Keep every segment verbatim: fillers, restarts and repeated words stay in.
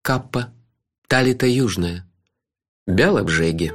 Каппа, Талита Южная, Бялобжеги.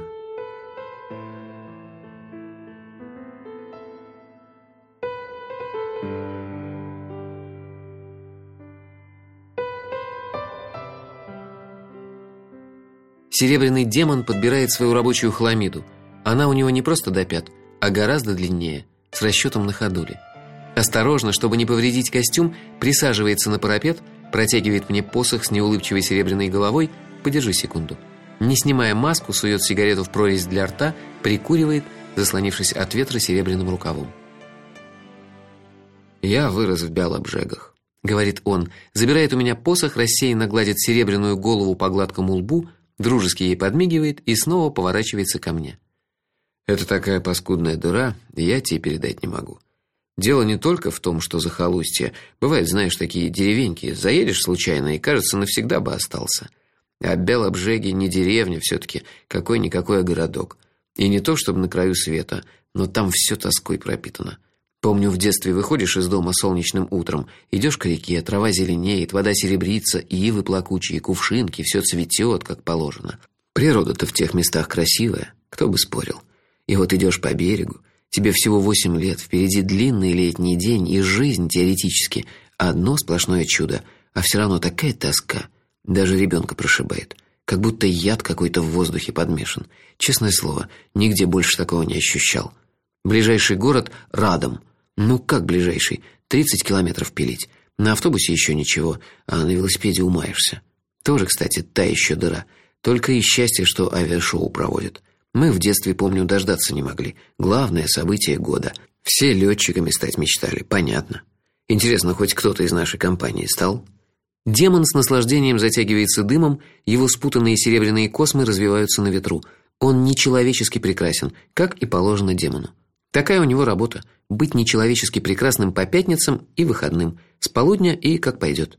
Серебряный демон подбирает свою рабочую хламиду. Она у него не просто до пят, а гораздо длиннее, с расчетом на ходули. Осторожно, чтобы не повредить костюм, присаживается на парапет, протягивает мне посох с неулыбчивой серебряной головой. Подержи секунду. Не снимая маску, сует сигарету в прорезь для рта, прикуривает, заслонившись от ветра серебряным рукавом. Я вырос в Бялобжегах, говорит он, забирает у меня посох, рассеянно гладит серебряную голову по гладкому лбу, дружески ей подмигивает и снова поворачивается ко мне. Это такая паскудная дыра, я тебе передать не могу. Дело не только в том, что захолустье. Бывает, знаешь, такие деревеньки, заедешь случайно и, кажется, навсегда бы остался. А Бялобжеги не деревня все-таки, какой-никакой городок. И не то, чтобы на краю света, но там все тоской пропитано. Помню, в детстве выходишь из дома солнечным утром, идешь к реке, трава зеленеет, вода серебрится, ивы плакучие, кувшинки, все цветет, как положено. Природа-то в тех местах красивая, кто бы спорил. И вот идешь по берегу, тебе всего восемь лет, впереди длинный летний день, и жизнь теоретически одно сплошное чудо, а все равно такая тоска, даже ребенка прошибает, как будто яд какой-то в воздухе подмешан. Честное слово, нигде больше такого не ощущал. Ближайший город Радом. Ну как ближайший? тридцать километров пилить. На автобусе еще ничего, а на велосипеде умаешься. Тоже, кстати, та еще дыра. Только и счастье, что авиашоу проводят. Мы в детстве, помню, дождаться не могли. Главное событие года. Все летчиками стать мечтали, понятно. Интересно, хоть кто-то из нашей компании стал? Демон с наслаждением затягивается дымом, его спутанные серебряные космы развиваются на ветру. Он нечеловечески прекрасен, как и положено демону. Такая у него работа быть нечеловечески прекрасным по пятницам и выходным, с полудня и как пойдет.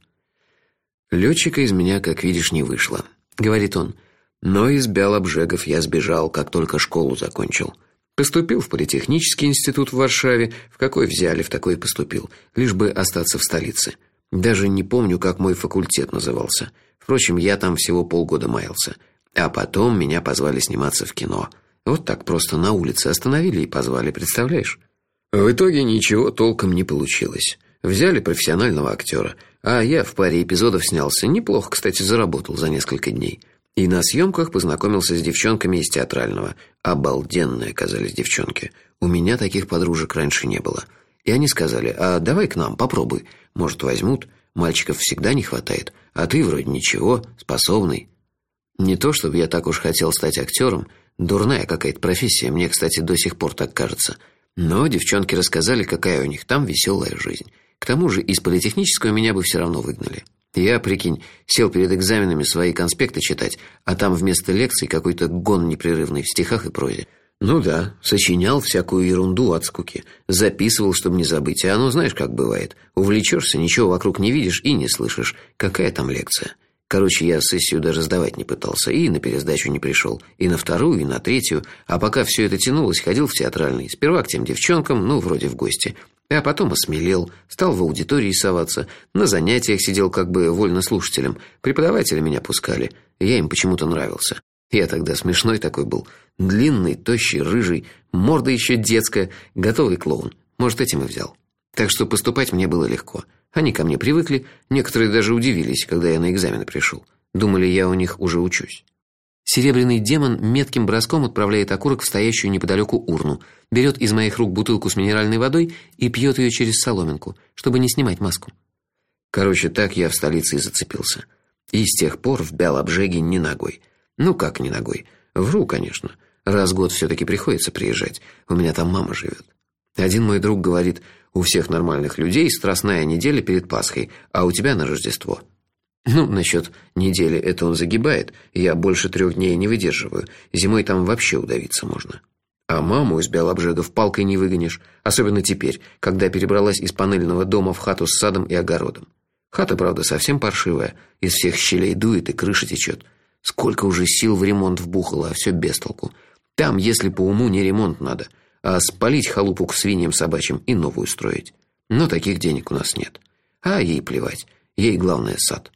Летчика из меня, как видишь, не вышло, говорит он. Но из Бялобжегов я сбежал, как только школу закончил. Поступил в политехнический институт в Варшаве, в какой взяли, в такой поступил, лишь бы остаться в столице. Даже не помню, как мой факультет назывался. Впрочем, я там всего полгода маялся, а потом меня позвали сниматься в кино. Вот так просто на улице остановили и позвали, представляешь? В итоге ничего толком не получилось. Взяли профессионального актера, а я в паре эпизодов снялся, неплохо, кстати, заработал за несколько дней. И на съемках познакомился с девчонками из театрального. Обалденные оказались девчонки. У меня таких подружек раньше не было. И они сказали: "А давай к нам, попробуй. Может, возьмут. Мальчиков всегда не хватает, а ты вроде ничего, способный". Не то чтобы я так уж хотел стать актером. Дурная какая-то профессия, мне, кстати, до сих пор так кажется. Но девчонки рассказали, какая у них там веселая жизнь. К тому же из политехнического меня бы все равно выгнали. Я, прикинь, сел перед экзаменами свои конспекты читать, а там вместо лекций какой-то гон непрерывный в стихах и прозе. Ну да, сочинял всякую ерунду от скуки, записывал, чтобы не забыть. А ну знаешь, как бывает, увлечешься, ничего вокруг не видишь и не слышишь. Какая там лекция? Короче, я сессию даже сдавать не пытался, и на пересдачу не пришел, и на вторую, и на третью. А пока все это тянулось, ходил в театральный. Сперва к тем девчонкам, ну, вроде в гости. А потом осмелел, стал в аудитории соваться, на занятиях сидел как бы вольнослушателем. Преподаватели меня пускали, я им почему-то нравился. Я тогда смешной такой был, длинный, тощий, рыжий, морда еще детская, готовый клоун. Может, этим и взял. Так что поступать мне было легко. Они ко мне привыкли, некоторые даже удивились, когда я на экзамены пришел. Думали, я у них уже учусь. Серебряный демон метким броском отправляет окурок в стоящую неподалеку урну, берет из моих рук бутылку с минеральной водой и пьет ее через соломинку, чтобы не снимать маску. Короче, так я в столице и зацепился. И с тех пор в Бялобжеги ни ногой. Ну как ни ногой? Вру, конечно. Раз в год все-таки приходится приезжать. У меня там мама живет. Один мой друг говорит: у всех нормальных людей страстная неделя перед Пасхой, а у тебя на Рождество. Ну, насчет недели это он загибает. Я больше трех дней не выдерживаю. Зимой там вообще удавиться можно. А маму из Бялобжегов палкой не выгонишь, особенно теперь, когда перебралась из панельного дома в хату с садом и огородом. Хата, правда, совсем паршивая, из всех щелей дует и крыша течет. Сколько уже сил в ремонт вбухало, а все без толку. Там, если по уму, не ремонт надо, а спалить халупу к свиньям собачьим и новую строить. Но таких денег у нас нет. А ей плевать. Ей главное сад.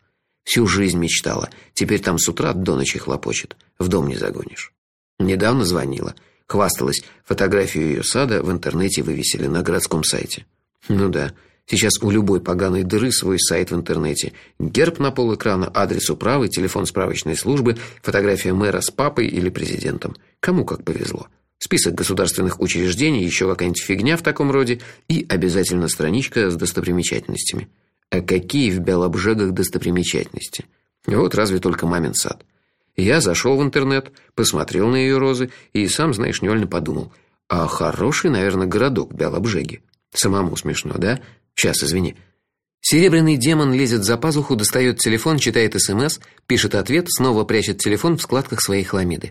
Всю жизнь мечтала. Теперь там с утра до ночи хлопочет. В дом не загонишь. Недавно звонила. Хвасталась. Фотографию ее сада в интернете вывесили на городском сайте. Ну да. Сейчас у любой поганой дыры свой сайт в интернете. Герб на полэкрана, адрес управы, телефон справочной службы, фотография мэра с папой или президентом. Кому как повезло. Список государственных учреждений, еще какая-нибудь фигня в таком роде и обязательно страничка с достопримечательностями. А какие в Бялобжегах достопримечательности? Вот разве только мамин сад. Я зашел в интернет, посмотрел на ее розы и сам, знаешь, невольно подумал: а хороший, наверное, городок Бялобжеги. Самому смешно, да? Сейчас, извини. Серебряный демон лезет за пазуху, достает телефон, читает СМС, пишет ответ, снова прячет телефон в складках своей хламиды.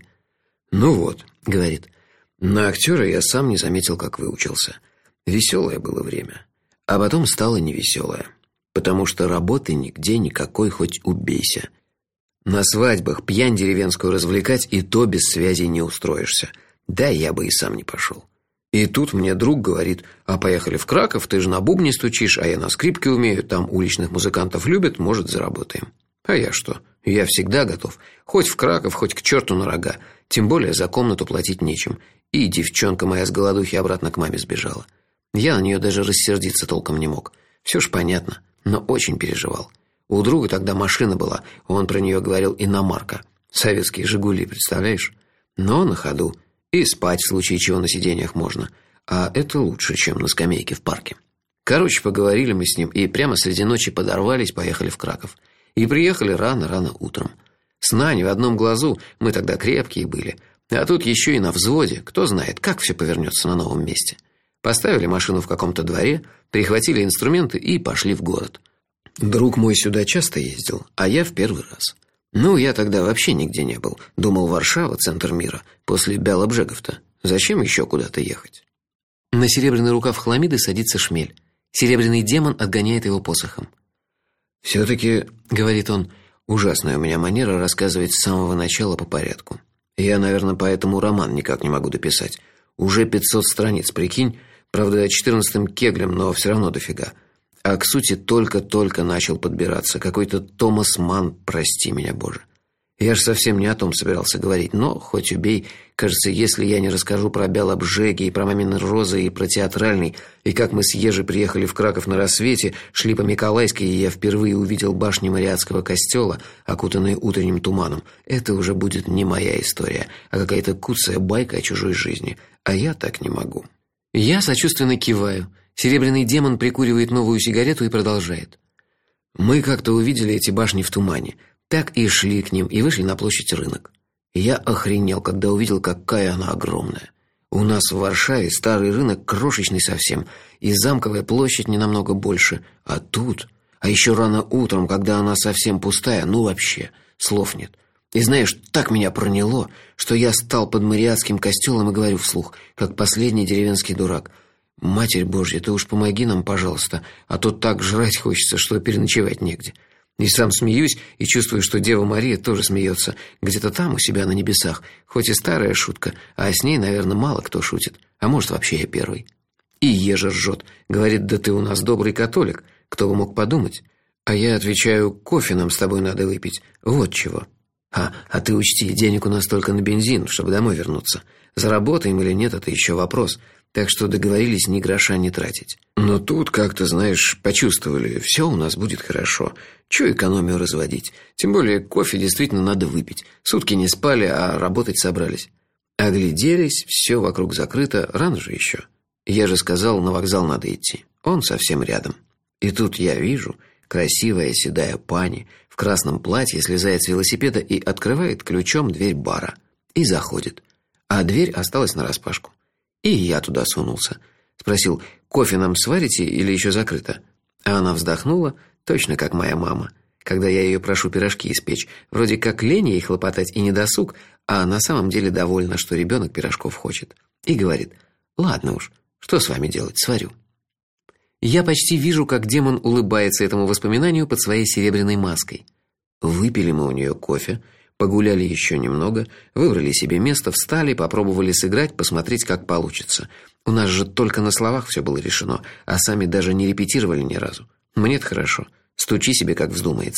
Ну вот, говорит. На актера я сам не заметил, как выучился. Веселое было время, а потом стало невеселое, потому что работы нигде никакой, хоть убейся. На свадьбах пьянь деревенскую развлекать и то без связей не устроишься. Да я бы и сам не пошел. И тут мне друг говорит: а поехали в Краков, ты же на бубне стучишь, а я на скрипке умею, там уличных музыкантов любят, может, заработаем. А я что? Я всегда готов. Хоть в Краков, хоть к черту на рога. Тем более за комнату платить нечем. И девчонка моя с голодухи обратно к маме сбежала. Я на нее даже рассердиться толком не мог. Все ж понятно, но очень переживал. У друга тогда машина была, он про нее говорил иномарка. Советские «Жигули», представляешь? Но на ходу. И спать в случае чего на сиденьях можно. А это лучше, чем на скамейке в парке. Короче, поговорили мы с ним и прямо среди ночи подорвались, поехали в Краков. И приехали рано-рано утром. Сна не в одном глазу, мы тогда крепкие были. А тут еще и на взводе, кто знает, как все повернется на новом месте. Поставили машину в каком-то дворе, прихватили инструменты и пошли в город. Друг мой сюда часто ездил, а я в первый раз. Ну, я тогда вообще нигде не был. Думал, Варшава — центр мира. После Бялобжегов-то. Зачем еще куда-то ехать? На серебряный рукав хламиды садится шмель. Серебряный демон отгоняет его посохом. «Все-таки, — говорит он, — ужасная у меня манера рассказывать с самого начала по порядку. Я, наверное, поэтому роман никак не могу дописать. Уже пятьсот страниц, прикинь. Правда, четырнадцатым кеглем, но все равно дофига. А к сути только-только начал подбираться. Какой-то Томас Манн, прости меня, Боже. Я же совсем не о том собирался говорить, но, хоть убей, кажется, если я не расскажу про Бялобжеги и про мамины розы и про театральный, и как мы с Ежей приехали в Краков на рассвете, шли по Миколаевской, и я впервые увидел башни Мариатского костела, окутанные утренним туманом, это уже будет не моя история, а какая-то куцая байка о чужой жизни. А я так не могу. Я сочувственно киваю. Серебряный демон прикуривает новую сигарету и продолжает. Мы как-то увидели эти башни в тумане. Так и шли к ним, и вышли на площадь Рынок. Я охренел, когда увидел, какая она огромная. У нас в Варшаве старый рынок крошечный совсем, и Замковая площадь не намного больше. А тут... А еще рано утром, когда она совсем пустая, ну вообще, слов нет. И знаешь, так меня проняло, что я стал под Мариатским костелом и говорю вслух, как последний деревенский дурак: «Матерь Божья, ты уж помоги нам, пожалуйста, а то так жрать хочется, что переночевать негде». И сам смеюсь, и чувствую, что Дева Мария тоже смеется, где-то там у себя на небесах, хоть и старая шутка, а с ней, наверное, мало кто шутит, а может, вообще я первый. И Ежа ржет, говорит: да ты у нас добрый католик, кто бы мог подумать. А я отвечаю: кофе нам с тобой надо выпить, вот чего. А, а ты учти, денег у нас только на бензин, чтобы домой вернуться. Заработаем или нет, это еще вопрос. Так что договорились ни гроша не тратить. Но тут, как-то, знаешь, почувствовали, все у нас будет хорошо. Чего экономию разводить? Тем более кофе действительно надо выпить. Сутки не спали, а работать собрались. Огляделись, все вокруг закрыто, рано же еще. Я же сказал, на вокзал надо идти. Он совсем рядом. И тут я вижу, красивая седая пани в красном платье слезает с велосипеда и открывает ключом дверь бара. И заходит. А дверь осталась нараспашку. И я туда сунулся. Спросил: кофе нам сварите или еще закрыто? А она вздохнула, точно как моя мама, когда я ее прошу пирожки испечь. Вроде как лень ей хлопотать и недосуг, а на самом деле довольна, что ребенок пирожков хочет. И говорит: ладно уж, что с вами делать, сварю. Я почти вижу, как демон улыбается этому воспоминанию под своей серебряной маской. Выпили мы у нее кофе, погуляли еще немного, выбрали себе место, встали, попробовали сыграть, посмотреть, как получится. У нас же только на словах все было решено, а сами даже не репетировали ни разу. Мне-то хорошо. Стучи себе, как вздумается.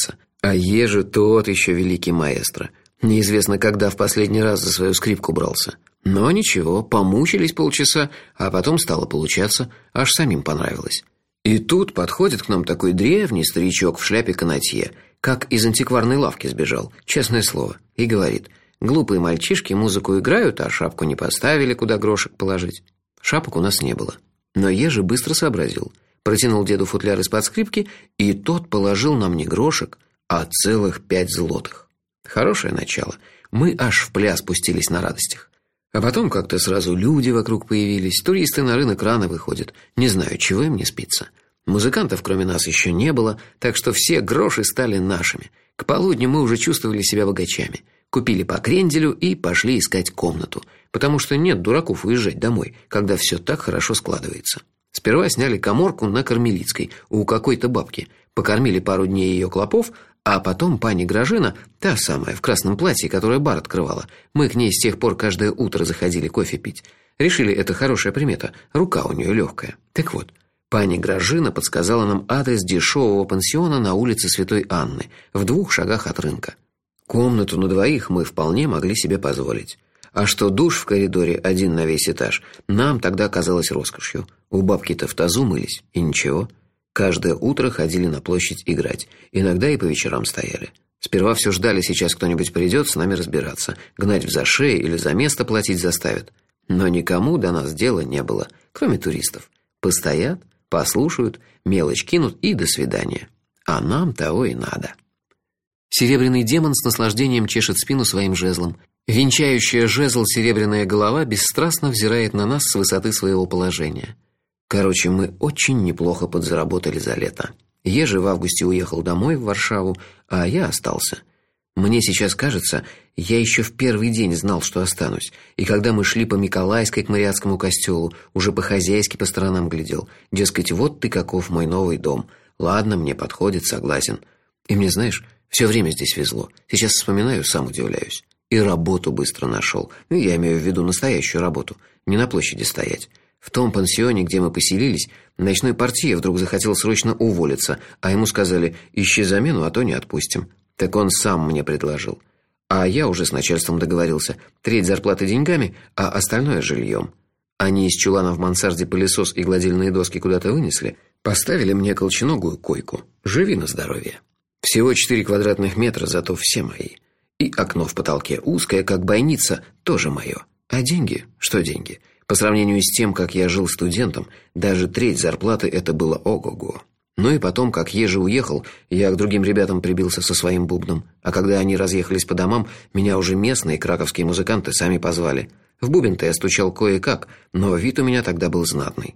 А Ежи тот еще великий маэстро. Неизвестно, когда в последний раз за свою скрипку брался. Но ничего, помучились полчаса, а потом стало получаться, аж самим понравилось. И тут подходит к нам такой древний старичок в шляпе канатье, как из антикварной лавки сбежал, честное слово, и говорит: «Глупые мальчишки музыку играют, а шапку не поставили, куда грошек положить». Шапок у нас не было. Но Ежи быстро сообразил. Протянул деду футляр из-под скрипки, и тот положил нам не грошек, а целых пять злотых. Хорошее начало. Мы аж в пляс пустились на радостях. А потом как-то сразу люди вокруг появились, туристы на рынок рано выходят. Не знаю, чего им не спится. Музыкантов кроме нас еще не было, так что все гроши стали нашими. К полудню мы уже чувствовали себя богачами. Купили по кренделю и пошли искать комнату, потому что нет дураков уезжать домой, когда все так хорошо складывается. Сперва сняли каморку на Кармелитской у какой-то бабки, покормили пару дней ее клопов, а потом пани Гражина, та самая в красном платье, которая бар открывала, мы к ней с тех пор каждое утро заходили кофе пить. Решили, это хорошая примета, рука у нее легкая. Так вот, пани Гражина подсказала нам адрес дешевого пансиона на улице Святой Анны, в двух шагах от рынка. Комнату на двоих мы вполне могли себе позволить. А что душ в коридоре один на весь этаж, нам тогда казалось роскошью. У бабки-то в тазу мылись, и ничего. Каждое утро ходили на площадь играть, иногда и по вечерам стояли. Сперва все ждали, сейчас кто-нибудь придет с нами разбираться, гнать в зашей или за место платить заставят. Но никому до нас дела не было, кроме туристов. Постоят, послушают, мелочь кинут и до свидания. А нам того и надо. Серебряный демон с наслаждением чешет спину своим жезлом. Венчающая жезл серебряная голова бесстрастно взирает на нас с высоты своего положения. Короче, мы очень неплохо подзаработали за лето. Ежи в августе уехал домой в Варшаву, а я остался. Мне сейчас кажется, я еще в первый день знал, что останусь. И когда мы шли по Миколаевской к Мариатскому костелу, уже по-хозяйски по сторонам глядел. Дескать, вот ты каков мой новый дом. Ладно, мне подходит, согласен. И мне, знаешь, все время здесь везло. Сейчас вспоминаю, сам удивляюсь. И работу быстро нашел. Ну, я имею в виду настоящую работу, не на площади стоять. В том пансионе, где мы поселились, ночной портье вдруг захотел срочно уволиться, а ему сказали: «Ищи замену, а то не отпустим». Так он сам мне предложил. А я уже с начальством договорился: треть зарплаты деньгами, а остальное жильем. Они из чулана в мансарде пылесос и гладильные доски куда-то вынесли, поставили мне колченогую койку. Живи на здоровье. Всего четыре квадратных метра, зато все мои. И окно в потолке узкое, как бойница, тоже мое. А деньги? Что деньги? По сравнению с тем, как я жил студентом, даже треть зарплаты это было ого-го. Ну и потом, как Ежи уехал, я к другим ребятам прибился со своим бубном. А когда они разъехались по домам, меня уже местные краковские музыканты сами позвали. В бубен-то я стучал кое-как, но вид у меня тогда был знатный.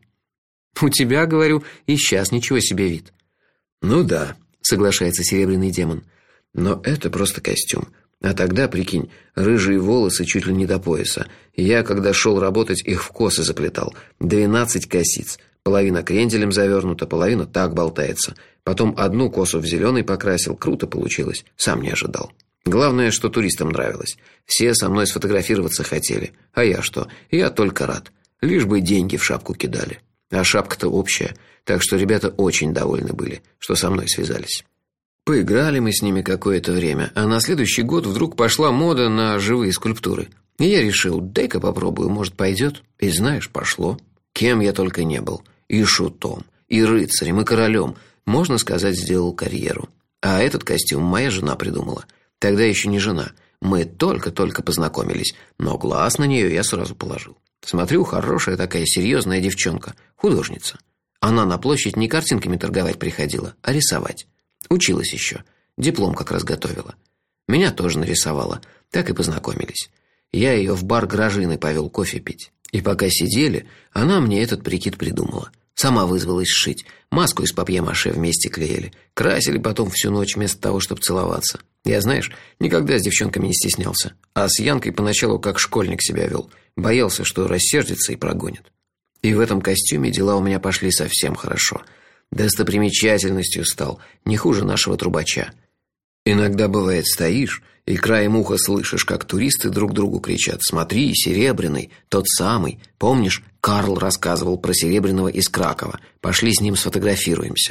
«У тебя, говорю, и сейчас ничего себе вид». «Ну да», — соглашается серебряный демон. «Но это просто костюм. А тогда, прикинь, рыжие волосы чуть ли не до пояса. Я, когда шел работать, их в косы заплетал. Двенадцать косиц. Половина кренделем завернута, половина так болтается. Потом одну косу в зеленый покрасил. Круто получилось. Сам не ожидал. Главное, что туристам нравилось. Все со мной сфотографироваться хотели. А я что? Я только рад. Лишь бы деньги в шапку кидали. А шапка-то общая. Так что ребята очень довольны были, что со мной связались. Поиграли мы с ними какое-то время, а на следующий год вдруг пошла мода на живые скульптуры. И я решил, дай-ка попробую, может, пойдет. И знаешь, пошло. Кем я только не был. И шутом, и рыцарем, и королем. Можно сказать, сделал карьеру. А этот костюм моя жена придумала. Тогда еще не жена. Мы только-только познакомились, но глаз на нее я сразу положил. Смотрю, хорошая такая серьезная девчонка, художница. Она на площадь не картинками торговать приходила, а рисовать. Училась еще. Диплом как раз готовила. Меня тоже нарисовала. Так и познакомились. Я ее в бар Гражины повел кофе пить. И пока сидели, она мне этот прикид придумала. Сама вызвалась сшить. Маску из папье-маше вместе клеили. Красили потом всю ночь вместо того, чтобы целоваться. Я, знаешь, никогда с девчонками не стеснялся. А с Янкой поначалу как школьник себя вел. Боялся, что рассердится и прогонит. И в этом костюме дела у меня пошли совсем хорошо. Достопримечательностью стал, не хуже нашего трубача. Иногда, бывает, стоишь и краем уха слышишь, как туристы друг другу кричат: «Смотри, Серебряный, тот самый. Помнишь, Карл рассказывал про Серебряного из Кракова. Пошли с ним сфотографируемся».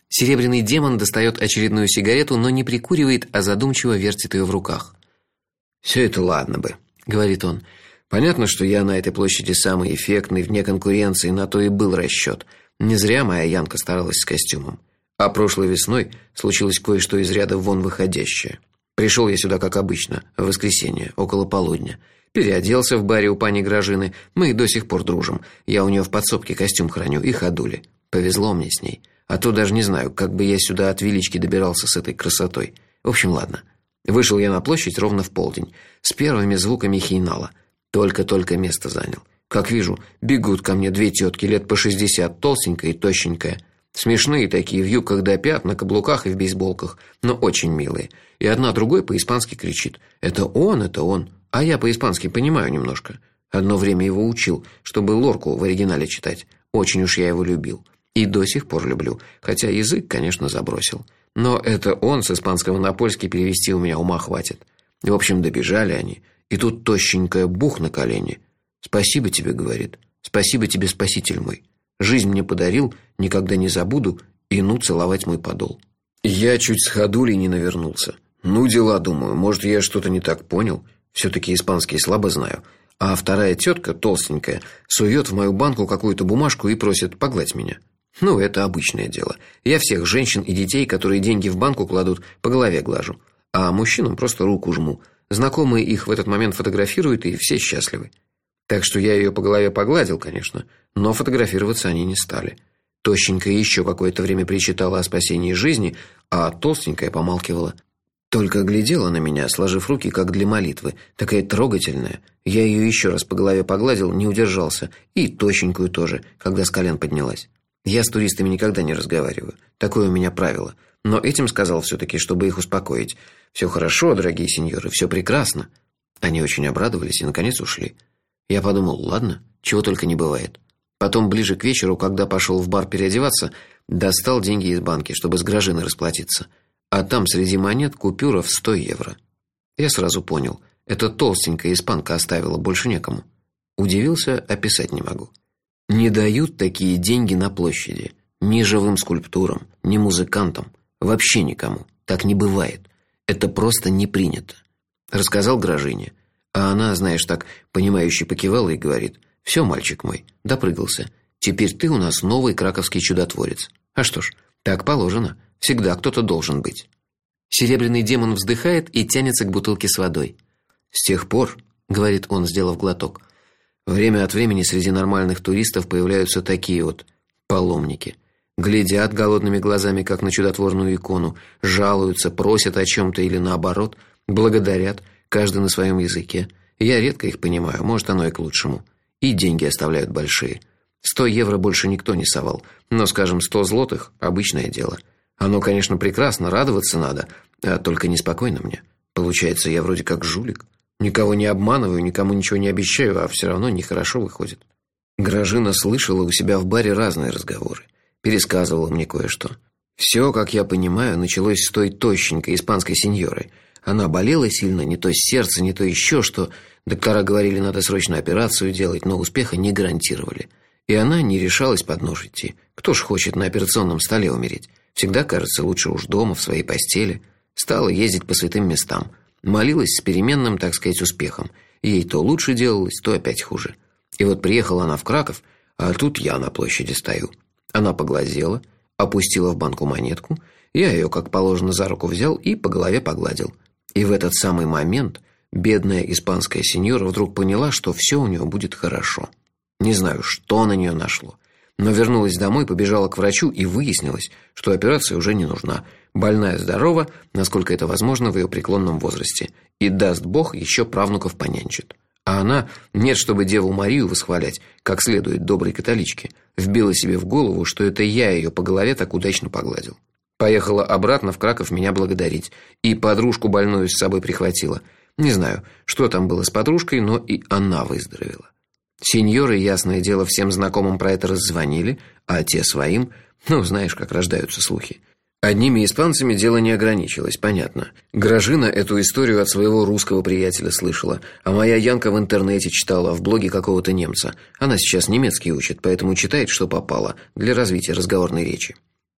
Серебряный демон достает очередную сигарету, но не прикуривает, а задумчиво вертит ее в руках. «Все это ладно бы», — говорит он. «Понятно, что я на этой площади самый эффектный, вне конкуренции, на то и был расчет. Не зря моя Янка старалась с костюмом. А прошлой весной случилось кое-что из ряда вон выходящее. Пришел я сюда, как обычно, в воскресенье, около полудня. Переоделся в баре у пани Гражины. Мы и до сих пор дружим. Я у нее в подсобке костюм храню и ходули. Повезло мне с ней. А то даже не знаю, как бы я сюда от Велички добирался с этой красотой. В общем, ладно. Вышел я на площадь ровно в полдень, с первыми звуками хейнала. Только-только место занял. Как вижу, бегут ко мне две тетки лет по шестьдесят, толстенькая и тощенькая. Смешные такие, в юбках до пят, на каблуках и в бейсболках, но очень милые. И одна другой по-испански кричит: «Это он, это он!» А я по-испански понимаю немножко. Одно время его учил, чтобы Лорку в оригинале читать. Очень уж я его любил. И до сих пор люблю, хотя язык, конечно, забросил. Но это он с испанского на польский перевести у меня ума хватит. В общем, добежали они, и тут тощенькая бух на колени. «Спасибо тебе», — говорит. «Спасибо тебе, спаситель мой. Жизнь мне подарил, никогда не забуду, и ну целовать мой подол». Я чуть с ходулей не навернулся. Ну, дела, думаю, может, я что-то не так понял. Все-таки испанский слабо знаю. А вторая тетка, толстенькая, сует в мою банку какую-то бумажку и просит погладь меня. Ну, это обычное дело. Я всех женщин и детей, которые деньги в банку кладут, по голове глажу. А мужчинам просто руку жму. Знакомые их в этот момент фотографируют, и все счастливы. Так что я ее по голове погладил, конечно, но фотографироваться они не стали. Тощенькая еще какое-то время причитала о спасении жизни, а толстенькая помалкивала. Только глядела на меня, сложив руки, как для молитвы, такая трогательная. Я ее еще раз по голове погладил, не удержался, и тощенькую тоже, когда с колен поднялась. Я с туристами никогда не разговариваю, такое у меня правило. Но этим сказал все-таки, чтобы их успокоить. «Все хорошо, дорогие сеньоры, все прекрасно». Они очень обрадовались и, наконец, ушли. Я подумал, ладно, чего только не бывает. Потом, ближе к вечеру, когда пошел в бар переодеваться, достал деньги из банки, чтобы с Гражиной расплатиться. А там среди монет купюра в сто евро. Я сразу понял, это толстенькая испанка оставила, больше некому. Удивился, описать не могу. Не дают такие деньги на площади. Ни живым скульптурам, ни музыкантам. Вообще никому. Так не бывает. Это просто не принято. Рассказал Гражине. А она, знаешь, так понимающе покивала и говорит: «Все, мальчик мой, допрыгался. Теперь ты у нас новый краковский чудотворец». А что ж, так положено. Всегда кто-то должен быть. Серебряный демон вздыхает и тянется к бутылке с водой. «С тех пор, — говорит он, сделав глоток, — время от времени среди нормальных туристов появляются такие вот паломники. Глядят голодными глазами, как на чудотворную икону, жалуются, просят о чем-то или наоборот, благодарят, каждый на своем языке. Я редко их понимаю, может, оно и к лучшему. И деньги оставляют большие. Сто евро больше никто не совал, но, скажем, сто злотых – обычное дело. Оно, конечно, прекрасно, радоваться надо, а только неспокойно мне. Получается, я вроде как жулик. Никого не обманываю, никому ничего не обещаю, а все равно нехорошо выходит». Гражина слышала у себя в баре разные разговоры. Пересказывала мне кое-что. Все, как я понимаю, началось с той тощенькой испанской сеньоры. Она болела сильно, не то сердце, не то еще что. Доктора говорили, надо срочно операцию делать, но успеха не гарантировали. И она не решалась под нож идти. Кто ж хочет на операционном столе умереть? Всегда кажется лучше уж дома, в своей постели. Стала ездить по святым местам. Молилась с переменным, так сказать, успехом. Ей то лучше делалось, то опять хуже. И вот приехала она в Краков, а тут я на площади стою. Она поглазела, опустила в банку монетку, я ее, как положено, за руку взял и по голове погладил. И в этот самый момент бедная испанская сеньора вдруг поняла, что все у нее будет хорошо. Не знаю, что на нее нашло, но вернулась домой, побежала к врачу, и выяснилось, что операция уже не нужна. Больная здорова, насколько это возможно в ее преклонном возрасте, и, даст Бог, еще правнуков понянчит. А она, нет, чтобы Деву Марию восхвалять, как следует доброй католичке, вбила себе в голову, что это я ее по голове так удачно погладил. Поехала обратно в Краков меня благодарить, и подружку больную с собой прихватила. Не знаю, что там было с подружкой, но и она выздоровела. Сеньоры, ясное дело, всем знакомым про это раззвонили, а те своим, ну, знаешь, как рождаются слухи. Одними испанцами дело не ограничилось, понятно. Гражина эту историю от своего русского приятеля слышала, а моя Янка в интернете читала, в блоге какого-то немца. Она сейчас немецкий учит, поэтому читает, что попало, для развития разговорной речи.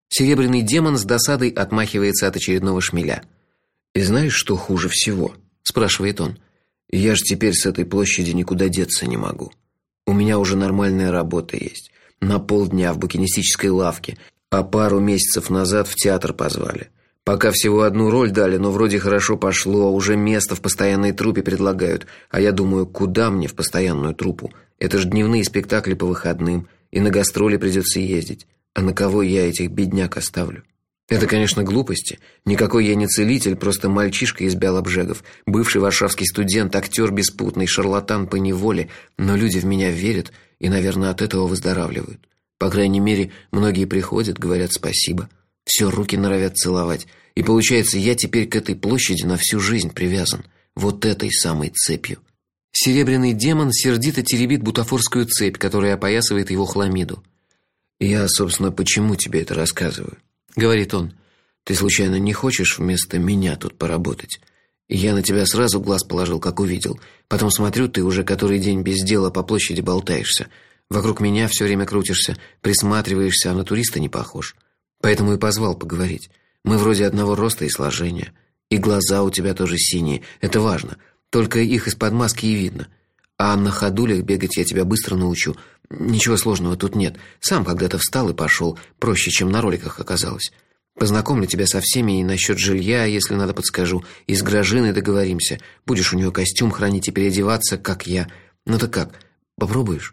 Серебряный демон с досадой отмахивается от очередного шмеля. И знаешь, что хуже всего? Спрашивает он. Я ж теперь с этой площади никуда деться не могу. У меня уже нормальная работа есть. На полдня в букинистической лавке, а пару месяцев назад в театр позвали. Пока всего одну роль дали, но вроде хорошо пошло, уже место в постоянной труппе предлагают. А я думаю, куда мне в постоянную труппу? Это ж дневные спектакли по выходным, и на гастроли придется ездить. А на кого я этих бедняк оставлю? Это, конечно, глупости. Никакой я не целитель, просто мальчишка из Бялобжегов, бывший варшавский студент, актер беспутный, шарлатан по неволе, но люди в меня верят и, наверное, от этого выздоравливают. По крайней мере, многие приходят, говорят спасибо, все руки норовят целовать. И получается, я теперь к этой площади на всю жизнь привязан, вот этой самой цепью. Серебряный демон сердито теребит бутафорскую цепь, которая опоясывает его хламиду. Я, собственно, почему тебе это рассказываю? Говорит он. Ты случайно не хочешь вместо меня тут поработать? Я на тебя сразу глаз положил, как увидел. Потом смотрю, ты уже который день без дела по площади болтаешься. Вокруг меня все время крутишься, присматриваешься, а на туриста не похож. Поэтому и позвал поговорить. Мы вроде одного роста и сложения. И глаза у тебя тоже синие. Это важно. Только их из-под маски и видно. А на ходулях бегать я тебя быстро научу. Ничего сложного тут нет. Сам когда-то встал и пошел. Проще, чем на роликах оказалось. Познакомлю тебя со всеми и насчет жилья, если надо, подскажу. И с Гражиной договоримся. Будешь у нее костюм хранить и переодеваться, как я. Ну так как, попробуешь?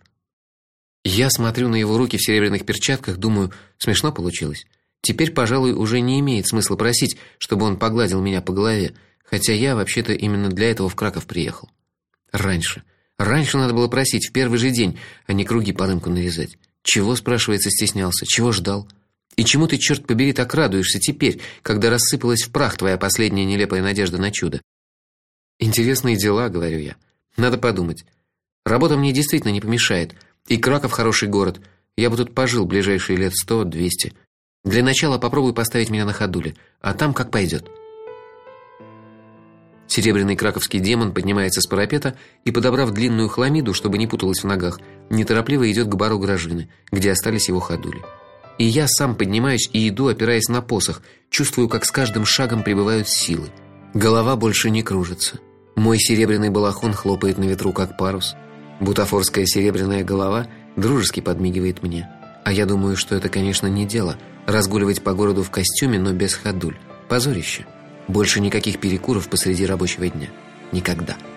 Я смотрю на его руки в серебряных перчатках, думаю, смешно получилось. Теперь, пожалуй, уже не имеет смысла просить, чтобы он погладил меня по голове, хотя я вообще-то именно для этого в Краков приехал. Раньше. Раньше надо было просить в первый же день, а не круги по рынку нарезать. Чего, спрашивается, стеснялся? Чего ждал? И чему ты, черт побери, так радуешься теперь, когда рассыпалась в прах твоя последняя нелепая надежда на чудо? Интересные дела, говорю я. Надо подумать. Работа мне действительно не помешает. И Краков хороший город. Я бы тут пожил ближайшие лет сто-двести. Для начала попробуй поставить меня на ходуле, а там как пойдет. Серебряный краковский демон поднимается с парапета и, подобрав длинную хламиду, чтобы не путалась в ногах, неторопливо идет к бару Гражины, где остались его ходули. И я сам поднимаюсь и иду, опираясь на посох, чувствую, как с каждым шагом прибывают силы. Голова больше не кружится. Мой серебряный балахон хлопает на ветру, как парус. Бутафорская серебряная голова дружески подмигивает мне. А я думаю, что это, конечно, не дело разгуливать по городу в костюме, но без ходуль. Позорище. Больше никаких перекуров посреди рабочего дня. Никогда.